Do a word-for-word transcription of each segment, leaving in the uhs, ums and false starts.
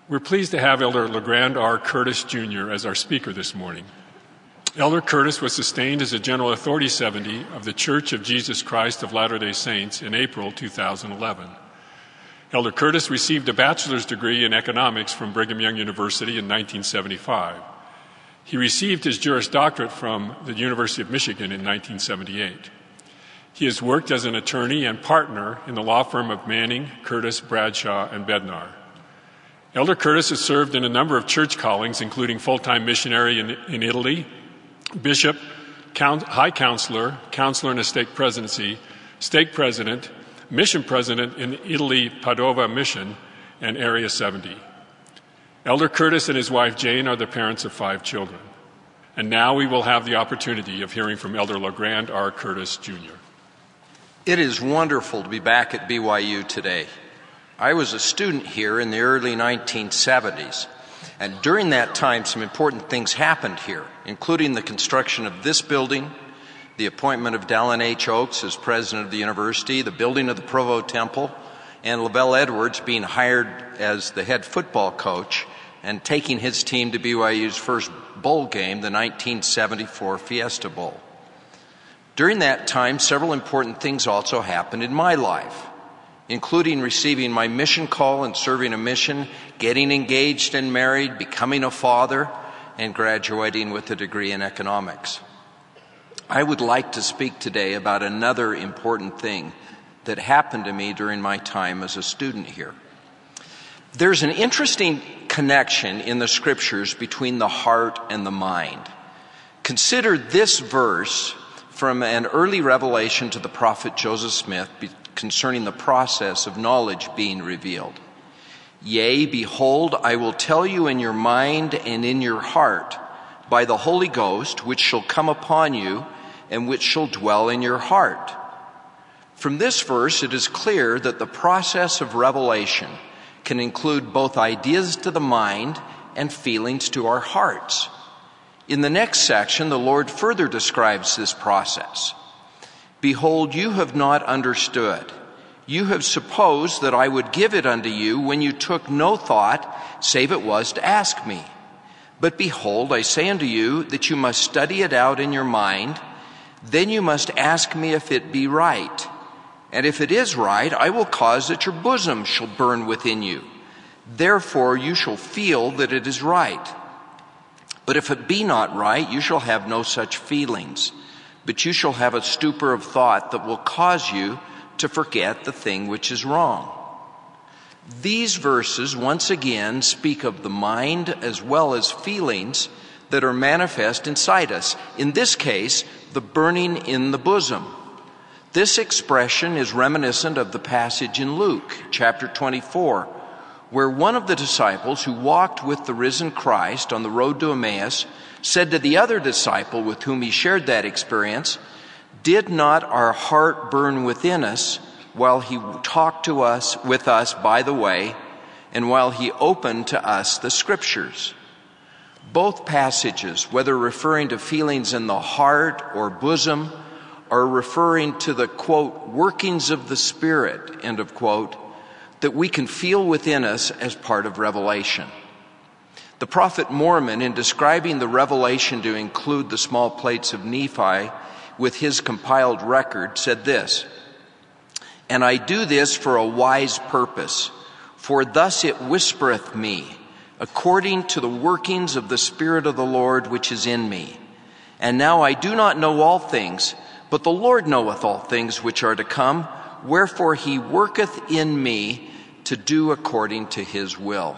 We're pleased to have Elder LeGrand R. Curtis, Junior as our speaker this morning. Elder Curtis was sustained as a General Authority seventy of the Church of Jesus Christ of Latter-day Saints in April two thousand eleven. Elder Curtis received a bachelor's degree in economics from Brigham Young University in nineteen seventy-five. He received his Juris Doctorate from the University of Michigan in nineteen seventy-eight. He has worked as an attorney and partner in the law firm of Manning, Curtis, Bradshaw, and Bednar. Elder Curtis has served in a number of church callings, including full-time missionary in, in Italy, bishop, count, high counselor, counselor in a stake presidency, stake president, mission president in Italy Padova Mission, and Area seventy. Elder Curtis and his wife Jane are the parents of five children. And now we will have the opportunity of hearing from Elder LeGrand R. Curtis, Junior It is wonderful to be back at B Y U today. I was a student here in the early nineteen seventies, and during that time some important things happened here, including the construction of this building, the appointment of Dallin H. Oaks as president of the university, the building of the Provo Temple, and Lavelle Edwards being hired as the head football coach and taking his team to B Y U's first bowl game, the nineteen seventy-four Fiesta Bowl. During that time, several important things also happened in my life, including receiving my mission call and serving a mission, getting engaged and married, becoming a father, and graduating with a degree in economics. I would like to speak today about another important thing that happened to me during my time as a student here. There's an interesting connection in the scriptures between the heart and the mind. Consider this verse from an early revelation to the prophet Joseph Smith concerning the process of knowledge being revealed. Yea, behold, I will tell you in your mind and in your heart by the Holy Ghost, which shall come upon you and which shall dwell in your heart. From this verse, it is clear that the process of revelation can include both ideas to the mind and feelings to our hearts. In the next section, the Lord further describes this process. Behold, you have not understood. You have supposed that I would give it unto you when you took no thought, save it was to ask me. But behold, I say unto you that you must study it out in your mind. Then you must ask me if it be right. And if it is right, I will cause that your bosom shall burn within you. Therefore you shall feel that it is right. But if it be not right, you shall have no such feelings. But you shall have a stupor of thought that will cause you to forget the thing which is wrong. These verses once again speak of the mind as well as feelings that are manifest inside us. In this case, the burning in the bosom. This expression is reminiscent of the passage in Luke chapter twenty-four, where one of the disciples who walked with the risen Christ on the road to Emmaus said to the other disciple with whom he shared that experience, "Did not our heart burn within us while he talked to us with us by the way, and while he opened to us the scriptures?" Both passages, whether referring to feelings in the heart or bosom, are referring to the, quote, workings of the Spirit, end of quote, that we can feel within us as part of revelation. The prophet Mormon, in describing the revelation to include the small plates of Nephi with his compiled record, said this, "And I do this for a wise purpose, for thus it whispereth me, according to the workings of the Spirit of the Lord which is in me. And now I do not know all things, but the Lord knoweth all things which are to come, wherefore he worketh in me to do according to his will."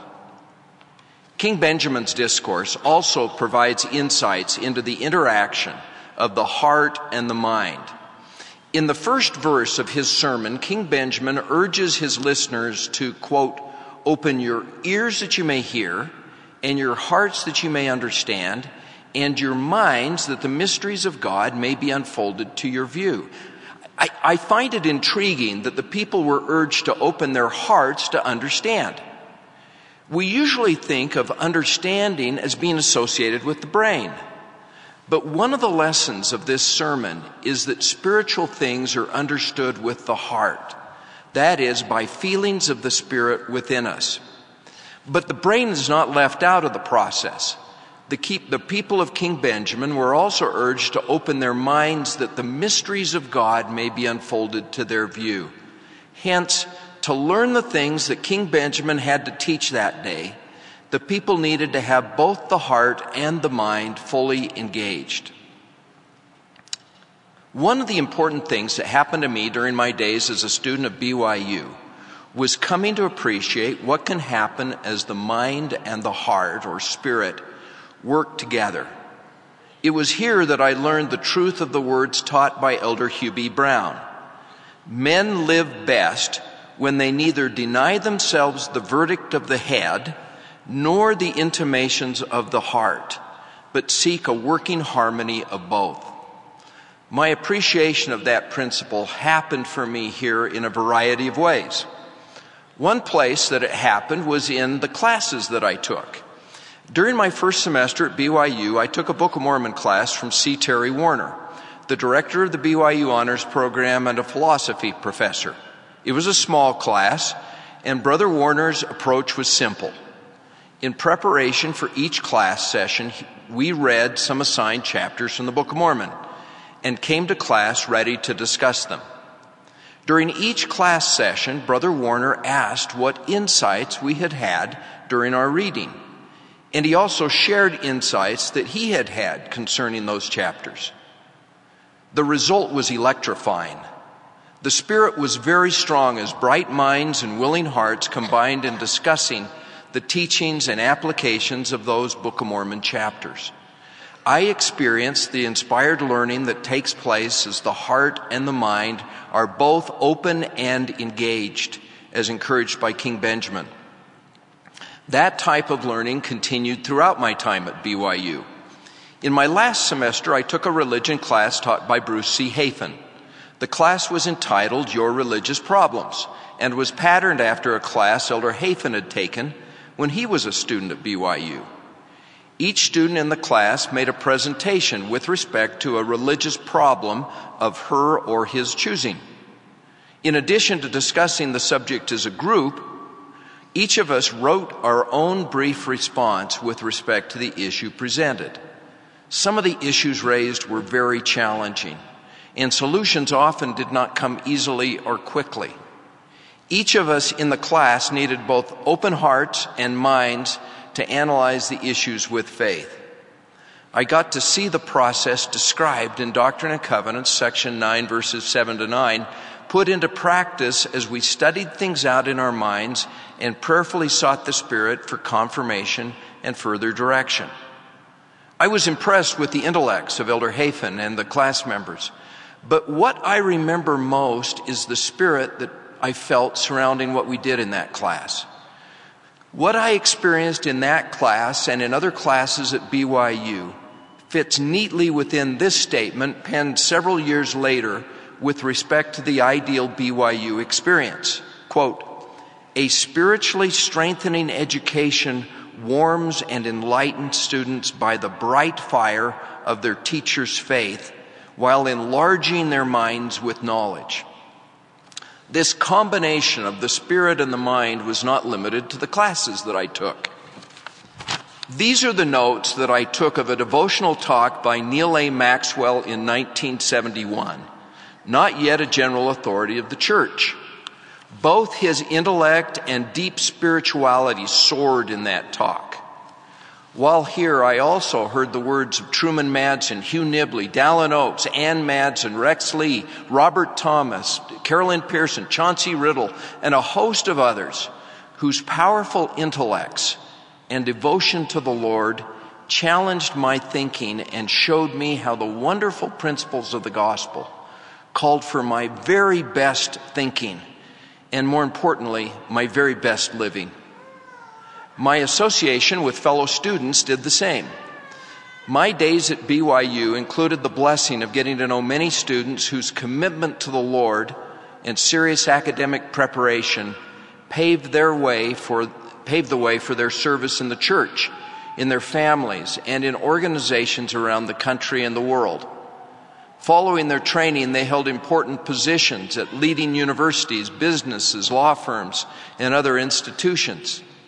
King Benjamin's discourse also provides insights into the interaction of the heart and the mind. In the first verse of his sermon, King Benjamin urges his listeners to, quote, "Open your ears that you may hear, and your hearts that you may understand, and your minds that the mysteries of God may be unfolded to your view." I, I find it intriguing that the people were urged to open their hearts to understand. We usually think of understanding as being associated with the brain. But one of the lessons of this sermon is that spiritual things are understood with the heart. That is, by feelings of the Spirit within us. But the brain is not left out of the process. The, keep, the people of King Benjamin were also urged to open their minds that the mysteries of God may be unfolded to their view. Hence, to learn the things that King Benjamin had to teach that day, the people needed to have both the heart and the mind fully engaged. One of the important things that happened to me during my days as a student of B Y U was coming to appreciate what can happen as the mind and the heart, or spirit, work together. It was here that I learned the truth of the words taught by Elder Hugh B. Brown. Men live best when they neither deny themselves the verdict of the head nor the intimations of the heart, but seek a working harmony of both. My appreciation of that principle happened for me here in a variety of ways. One place that it happened was in the classes that I took. During my first semester at B Y U, I took a Book of Mormon class from C. Terry Warner, the director of the B Y U Honors Program and a philosophy professor. It was a small class, and Brother Warner's approach was simple. In preparation for each class session, we read some assigned chapters from the Book of Mormon and came to class ready to discuss them. During each class session, Brother Warner asked what insights we had had during our reading, and he also shared insights that he had had concerning those chapters. The result was electrifying. The spirit was very strong as bright minds and willing hearts combined in discussing the teachings and applications of those Book of Mormon chapters. I experienced the inspired learning that takes place as the heart and the mind are both open and engaged, as encouraged by King Benjamin. That type of learning continued throughout my time at B Y U. In my last semester, I took a religion class taught by Bruce C. Hafen. The class was entitled Your Religious Problems and was patterned after a class Elder Hafen had taken when he was a student at B Y U. Each student in the class made a presentation with respect to a religious problem of her or his choosing. In addition to discussing the subject as a group, each of us wrote our own brief response with respect to the issue presented. Some of the issues raised were very challenging, and solutions often did not come easily or quickly. Each of us in the class needed both open hearts and minds to analyze the issues with faith. I got to see the process described in Doctrine and Covenants, section nine, verses seven to nine, put into practice as we studied things out in our minds and prayerfully sought the Spirit for confirmation and further direction. I was impressed with the intellects of Elder Hafen and the class members, but what I remember most is the spirit that I felt surrounding what we did in that class. What I experienced in that class and in other classes at B Y U fits neatly within this statement penned several years later with respect to the ideal B Y U experience. Quote, "A spiritually strengthening education warms and enlightens students by the bright fire of their teacher's faith while enlarging their minds with knowledge." This combination of the spirit and the mind was not limited to the classes that I took. These are the notes that I took of a devotional talk by Neal A. Maxwell in nineteen seventy-one, not yet a general authority of the church. Both his intellect and deep spirituality soared in that talk. While here, I also heard the words of Truman Madsen, Hugh Nibley, Dallin Oaks, Ann Madsen, Rex Lee, Robert Thomas, Carolyn Pearson, Chauncey Riddle, and a host of others whose powerful intellects and devotion to the Lord challenged my thinking and showed me how the wonderful principles of the gospel called for my very best thinking and, more importantly, my very best living. My association with fellow students did the same. My days at B Y U included the blessing of getting to know many students whose commitment to the Lord and serious academic preparation paved their way for paved the way for their service in the church, in their families, and in organizations around the country and the world. Following their training, they held important positions at leading universities, businesses, law firms, and other institutions.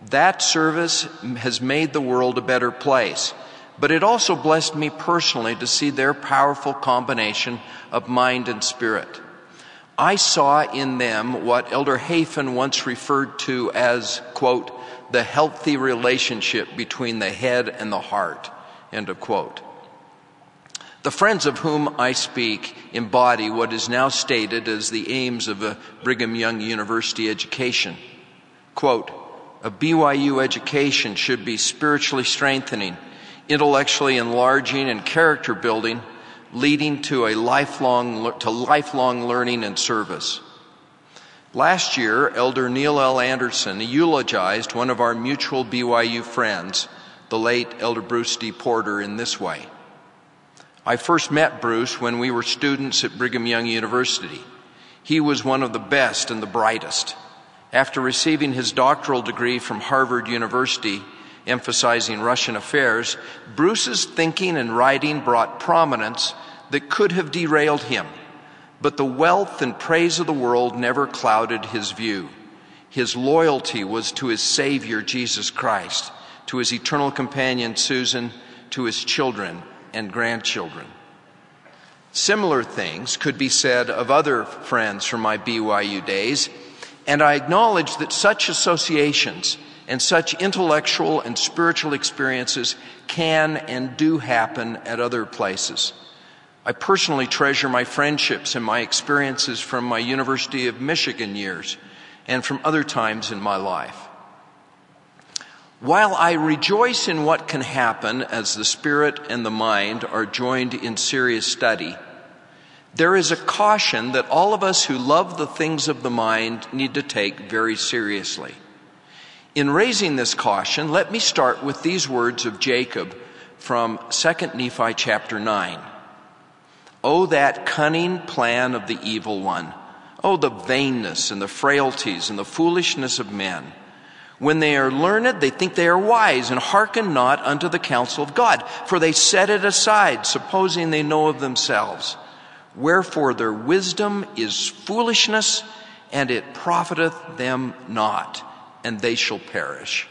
That service has made the world a better place, but it also blessed me personally to see their powerful combination of mind and spirit. I saw in them what Elder Hafen once referred to as, quote, the healthy relationship between the head and the heart, end of quote. The friends of whom I speak embody what is now stated as the aims of a Brigham Young University education. Quote, a B Y U education should be spiritually strengthening, intellectually enlarging, and character building, leading to a lifelong to lifelong learning and service. Last year, Elder Neil L. Anderson eulogized one of our mutual B Y U friends, the late Elder Bruce D. Porter, in this way. I first met Bruce when we were students at Brigham Young University. He was one of the best and the brightest. After receiving his doctoral degree from Harvard University, emphasizing Russian affairs, Bruce's thinking and writing brought prominence that could have derailed him. But the wealth and praise of the world never clouded his view. His loyalty was to his Savior, Jesus Christ, to his eternal companion, Susan, to his children and grandchildren. Similar things could be said of other friends from my B Y U days, and I acknowledge that such associations and such intellectual and spiritual experiences can and do happen at other places. I personally treasure my friendships and my experiences from my University of Michigan years and from other times in my life. While I rejoice in what can happen as the spirit and the mind are joined in serious study, there is a caution that all of us who love the things of the mind need to take very seriously. In raising this caution, let me start with these words of Jacob from Second Nephi chapter nine. Oh, that cunning plan of the evil one! Oh, the vainness and the frailties and the foolishness of men! When they are learned, they think they are wise, and hearken not unto the counsel of God, for they set it aside, supposing they know of themselves. Wherefore their wisdom is foolishness, and it profiteth them not, and they shall perish.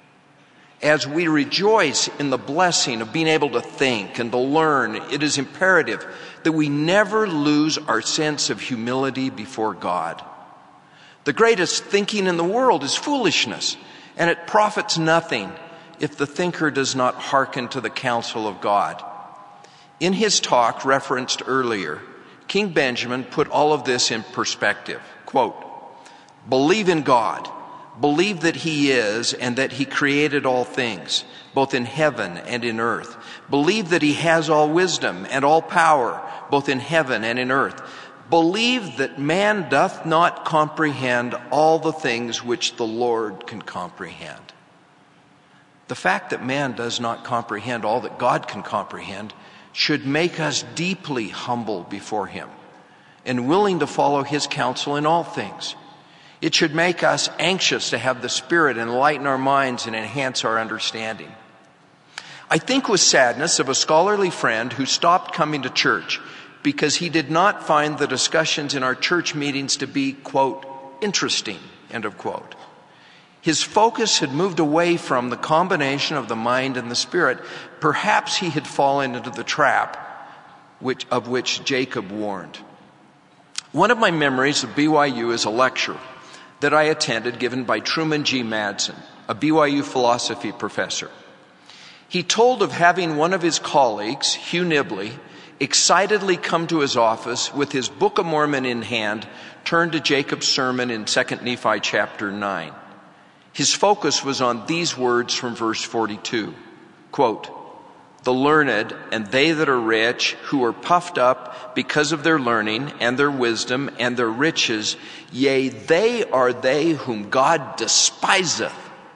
As we rejoice in the blessing of being able to think and to learn, it is imperative that we never lose our sense of humility before God. The greatest thinking in the world is foolishness, and it profits nothing if the thinker does not hearken to the counsel of God. In his talk referenced earlier, King Benjamin put all of this in perspective. Quote, believe in God. Believe that he is and that he created all things, both in heaven and in earth. Believe that he has all wisdom and all power, both in heaven and in earth. Believe that man doth not comprehend all the things which the Lord can comprehend. The fact that man does not comprehend all that God can comprehend should make us deeply humble before him and willing to follow his counsel in all things. It should make us anxious to have the Spirit enlighten our minds and enhance our understanding. I think with sadness of a scholarly friend who stopped coming to church because he did not find the discussions in our church meetings to be, quote, interesting, end of quote. His focus had moved away from the combination of the mind and the spirit. Perhaps he had fallen into the trap which, of which Jacob warned. One of my memories of B Y U is a lecture that I attended given by Truman G. Madsen, a B Y U philosophy professor. He told of having one of his colleagues, Hugh Nibley, excitedly come to his office with his Book of Mormon in hand, turned to Jacob's sermon in Second Nephi chapter nine. His focus was on these words from verse forty-two, quote, the learned and they that are rich, who are puffed up because of their learning and their wisdom and their riches, yea, they are they whom God despiseth.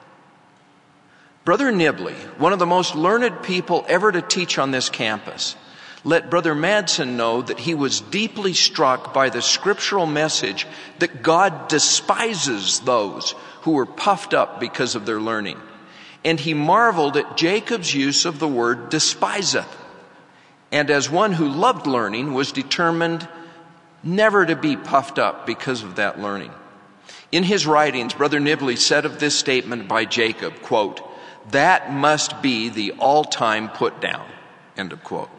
Brother Nibley, one of the most learned people ever to teach on this campus, let Brother Madsen know that he was deeply struck by the scriptural message that God despises those who were puffed up because of their learning. And he marveled at Jacob's use of the word despiseth. And as one who loved learning, was determined never to be puffed up because of that learning. In his writings, Brother Nibley said of this statement by Jacob, quote, "That must be the all-time put-down," end of quote.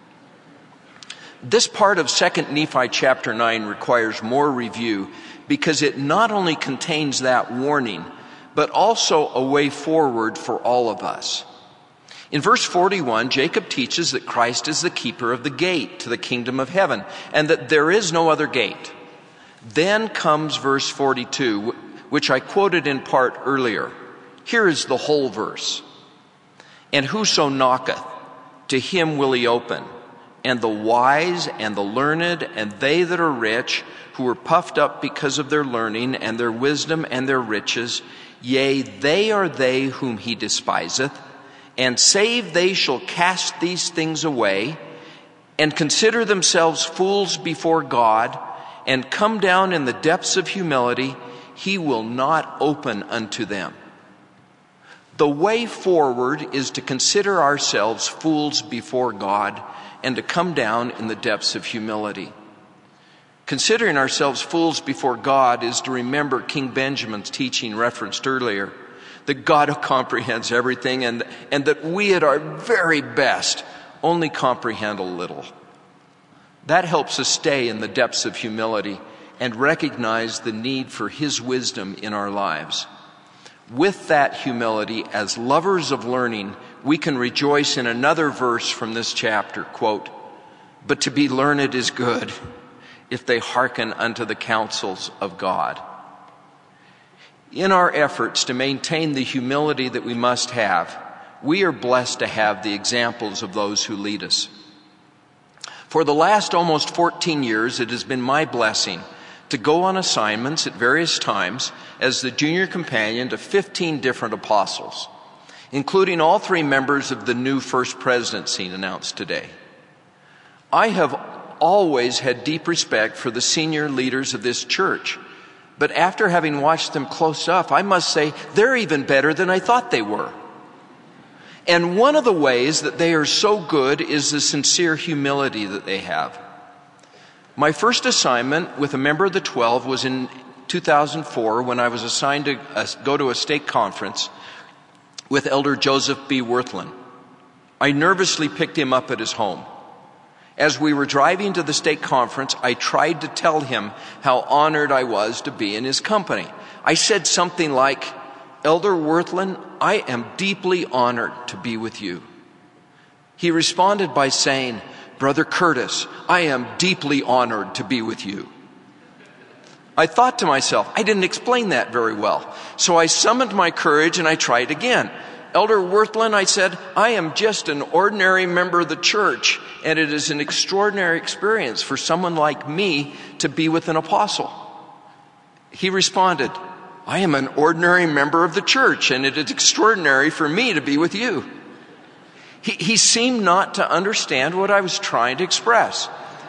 This part of Second Nephi chapter nine requires more review because it not only contains that warning, but also a way forward for all of us. In verse forty-one, Jacob teaches that Christ is the keeper of the gate to the kingdom of heaven, and that there is no other gate. Then comes verse forty-two, which I quoted in part earlier. Here is the whole verse. "And whoso knocketh, to him will he open. And the wise and the learned and they that are rich, who are puffed up because of their learning and their wisdom and their riches, yea, they are they whom he despiseth. And save they shall cast these things away, and consider themselves fools before God, and come down in the depths of humility, he will not open unto them." The way forward is to consider ourselves fools before God and to come down in the depths of humility. Considering ourselves fools before God is to remember King Benjamin's teaching referenced earlier, that God comprehends everything and, and that we at our very best only comprehend a little. That helps us stay in the depths of humility and recognize the need for His wisdom in our lives. With that humility, as lovers of learning, we can rejoice in another verse from this chapter, quote, "But to be learned is good, if they hearken unto the counsels of God." In our efforts to maintain the humility that we must have, we are blessed to have the examples of those who lead us. For the last almost fourteen years, it has been my blessing to go on assignments at various times as the junior companion to fifteen different apostles, including all three members of the new First Presidency announced today. I have always had deep respect for the senior leaders of this church, but after having watched them close up, I must say they're even better than I thought they were. And one of the ways that they are so good is the sincere humility that they have. My first assignment with a member of the Twelve was in two thousand four when I was assigned to uh, go to a stake conference with Elder Joseph B. Wirthlin. I nervously picked him up at his home. As we were driving to the stake conference, I tried to tell him how honored I was to be in his company. I said something like, "Elder Wirthlin, I am deeply honored to be with you." He responded by saying, "Brother Curtis, I am deeply honored to be with you." I thought to myself, I didn't explain that very well. So I summoned my courage and I tried again. "Elder Wirthlin," I said, "I am just an ordinary member of the church, and it is an extraordinary experience for someone like me to be with an apostle." He responded, "I am an ordinary member of the church, and it is extraordinary for me to be with you." He, he seemed not to understand what I was trying to express.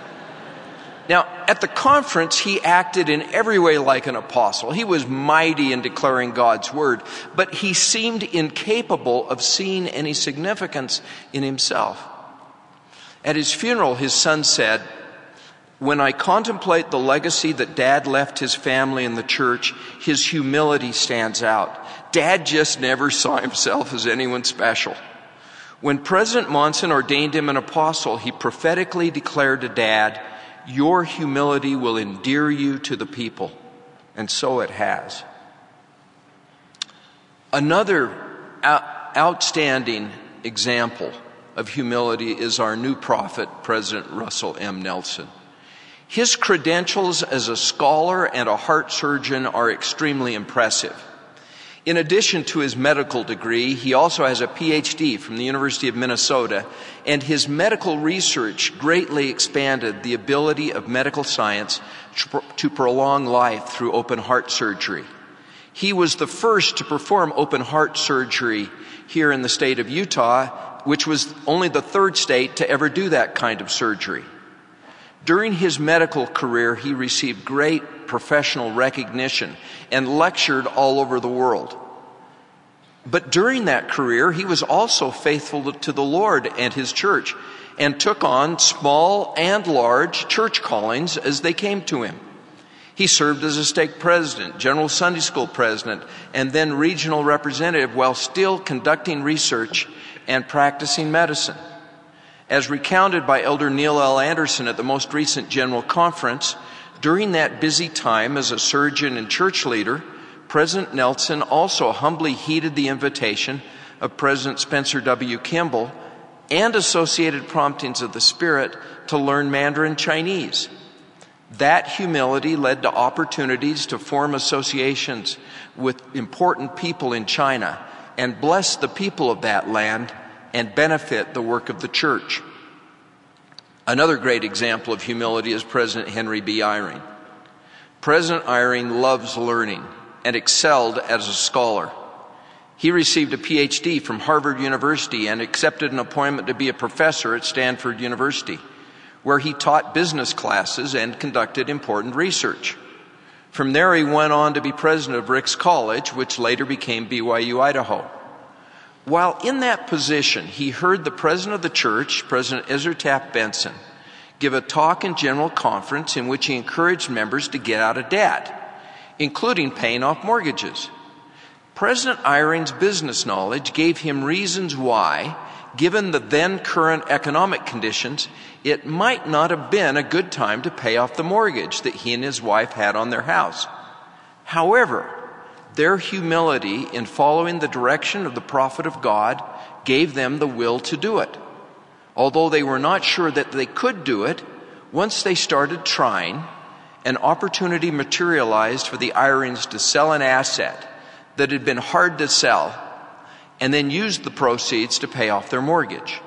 Now, at the conference, he acted in every way like an apostle. He was mighty in declaring God's word, but he seemed incapable of seeing any significance in himself. At his funeral, his son said, "When I contemplate the legacy that Dad left his family and the church, his humility stands out. Dad just never saw himself as anyone special. When President Monson ordained him an apostle, he prophetically declared to Dad, 'Your humility will endear you to the people.' And so it has." Another outstanding example of humility is our new prophet, President Russell M. Nelson. His credentials as a scholar and a heart surgeon are extremely impressive. In addition to his medical degree, he also has a P H D from the University of Minnesota, and his medical research greatly expanded the ability of medical science to prolong life through open heart surgery. He was the first to perform open heart surgery here in the state of Utah, which was only the third state to ever do that kind of surgery. During his medical career, he received great professional recognition and lectured all over the world. But during that career, he was also faithful to the Lord and His church and took on small and large church callings as they came to him. He served as a stake president, general Sunday school president, and then regional representative while still conducting research and practicing medicine. As recounted by Elder Neil L. Anderson at the most recent General Conference, during that busy time as a surgeon and church leader, President Nelson also humbly heeded the invitation of President Spencer W. Kimball and associated promptings of the Spirit to learn Mandarin Chinese. That humility led to opportunities to form associations with important people in China and bless the people of that land and benefit the work of the church. Another great example of humility is President Henry B. Eyring. President Eyring loves learning and excelled as a scholar. He received a P H D from Harvard University and accepted an appointment to be a professor at Stanford University, where he taught business classes and conducted important research. From there, he went on to be president of Ricks College, which later became B Y U Idaho. While in that position, he heard the president of the church, President Ezra Taft Benson, give a talk in General Conference in which he encouraged members to get out of debt, including paying off mortgages. President Eyring's business knowledge gave him reasons why, given the then current economic conditions, it might not have been a good time to pay off the mortgage that he and his wife had on their house. However, their humility in following the direction of the prophet of God gave them the will to do it. Although they were not sure that they could do it, once they started trying, an opportunity materialized for the Eyrings to sell an asset that had been hard to sell and then used the proceeds to pay off their mortgage.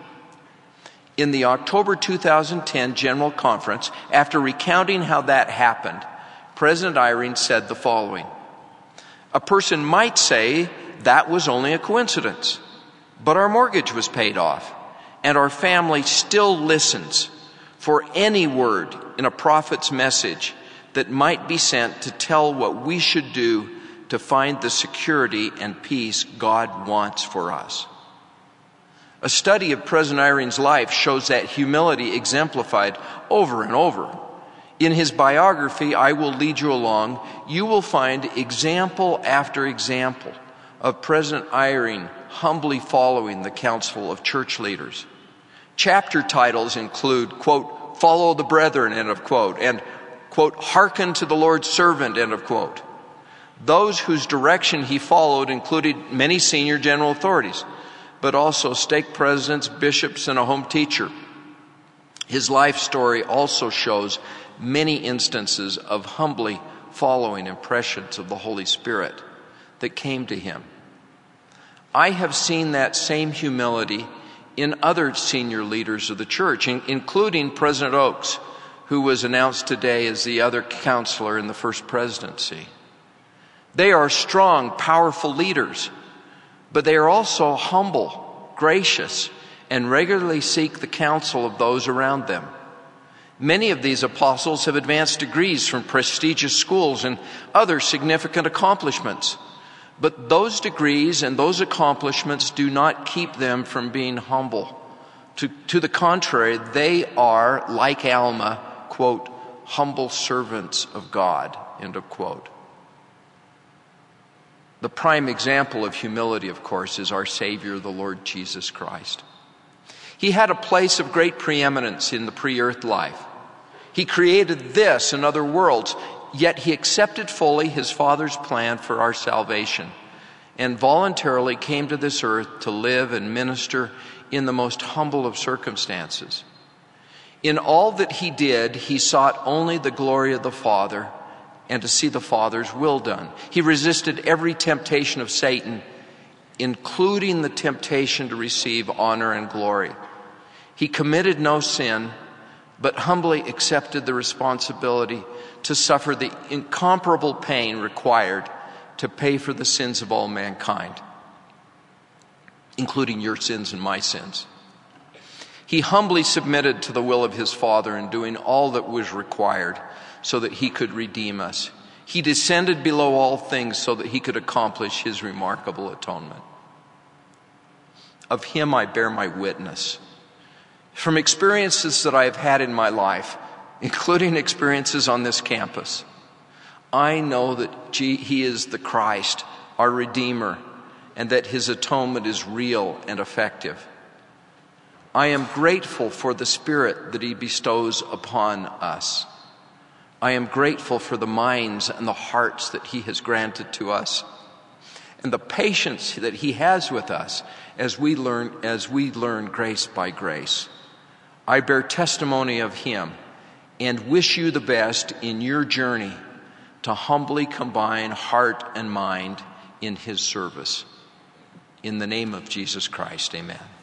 In the October two thousand ten General Conference, after recounting how that happened, President Eyring said the following: "A person might say that was only a coincidence, but our mortgage was paid off, and our family still listens for any word in a prophet's message that might be sent to tell what we should do to find the security and peace God wants for us." A study of President Eyring's life shows that humility exemplified over and over. In his biography, I Will Lead You Along, you will find example after example of President Eyring humbly following the counsel of church leaders. Chapter titles include, quote, "Follow the Brethren," end of quote, and, quote, "Hearken to the Lord's servant," end of quote. Those whose direction he followed included many senior general authorities, but also stake presidents, bishops, and a home teacher. His life story also shows many instances of humbly following impressions of the Holy Spirit that came to him. I have seen that same humility in other senior leaders of the church, including President Oaks, who was announced today as the other counselor in the first presidency. They are strong, powerful leaders, but they are also humble, gracious, and regularly seek the counsel of those around them. Many of these apostles have advanced degrees from prestigious schools and other significant accomplishments. But those degrees and those accomplishments do not keep them from being humble. To, to the contrary, they are, like Alma, quote, "humble servants of God," end of quote. The prime example of humility, of course, is our Savior, the Lord Jesus Christ. He had a place of great preeminence in the pre-earth life. He created this and other worlds, yet he accepted fully his Father's plan for our salvation and voluntarily came to this earth to live and minister in the most humble of circumstances. In all that he did, he sought only the glory of the Father and to see the Father's will done. He resisted every temptation of Satan, including the temptation to receive honor and glory. He committed no sin, but humbly accepted the responsibility to suffer the incomparable pain required to pay for the sins of all mankind, including your sins and my sins. He humbly submitted to the will of his Father in doing all that was required so that he could redeem us. He descended below all things so that he could accomplish his remarkable atonement. Of him I bear my witness. From experiences that I have had in my life, including experiences on this campus, I know that He is the Christ, our Redeemer, and that His atonement is real and effective. I am grateful for the Spirit that He bestows upon us. I am grateful for the minds and the hearts that He has granted to us, and the patience that He has with us as we learn, as we learn grace by grace. I bear testimony of Him and wish you the best in your journey to humbly combine heart and mind in His service. In the name of Jesus Christ, amen.